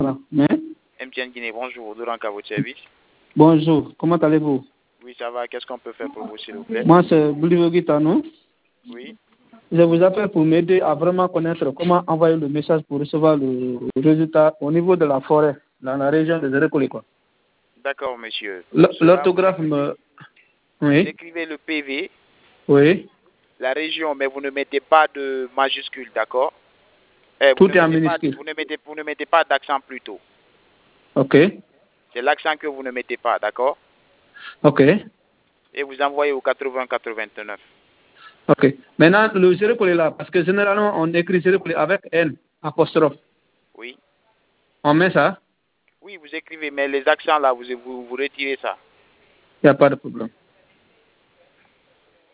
Mais MTN Guinée, bonjour, Doranka, votre service. bonjour, comment allez-vous? Oui, ça va. Qu'est-ce qu'on peut faire pour vous, s'il vous plaît? Moi, c'est Boulivo Guitano. Oui. Je vous appelle pour m'aider à vraiment connaître comment envoyer le message pour recevoir le résultat au niveau de la forêt, dans la région de Zérekolé, quoi. D'accord, monsieur. L'orthographe me... Vous Oui, écrivez le PV, oui, la région, mais vous ne mettez pas de majuscule, d'accord? Vous tout ne est en mettez pas, minuscule. vous ne mettez pas d'accent plutôt. Ok, C'est l'accent que vous ne mettez pas, d'accord? ok, Et vous envoyez au 80 89. ok. Maintenant, le Zérekolé là, parce que généralement, on écrit Zérekolé avec N, apostrophe. Oui. On met ça, Oui, vous écrivez, mais les accents là, vous retirez ça. il n'y a pas de problème.